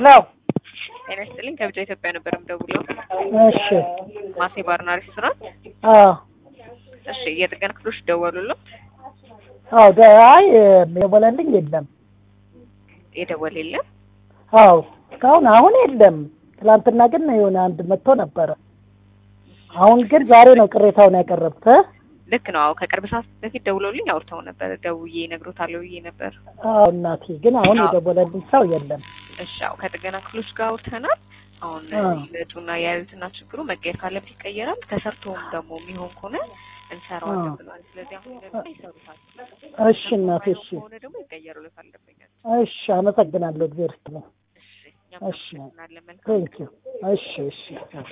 ሄሎ ጤና ይስጥልኝ ከብቻ ኢትዮጵያ ነበር የምደውለው። እሺ ማሴ ባርና ሬስቶራንት። አዎ እሺ የጥገና ክፍሎች ደወሉልኝ? አዎ አይ የደወለልኝ የለም። የደወለ የለም? አዎ እስካሁን አሁን የለም። ትላንትና ግን የሆነ አንድ መጥቶ ነበረ። አሁን ግን ዛሬ ነው ቅሬታውን ያቀረብኩት። ልክ ነው። አዎ ከቅርብ ሰዓት በፊት ደውለውልኝ አውርተው ነበር። ደውዬ እነግሮታለሁ ብዬ ነበር። አዎ እናቴ ግን አሁን የደወለልኝ ሰው የለም። እሺ አዎ ከጥገና ክፍሎች ጋር አውርተናል። አሁን ለጡና ያዩትና ችግሩ መቀየር ካለበት ይቀየራል። ተሰርቶም ደግሞ የሚሆን ከሆነ እንሰራዋለን ብለዋል። ስለዚህ አሁን ደግሞ ይሰሩታል። እሺ እናቴ እሺ ከሆነ ደግሞ ይቀየሩልታል ደንበኛ። እሺ አመሰግናለሁ። እግዚአብሔር ይስጥልኝ። እሺ እኛም እናመሰግናለን። መልካም ቴንኪው። እሺ እሺ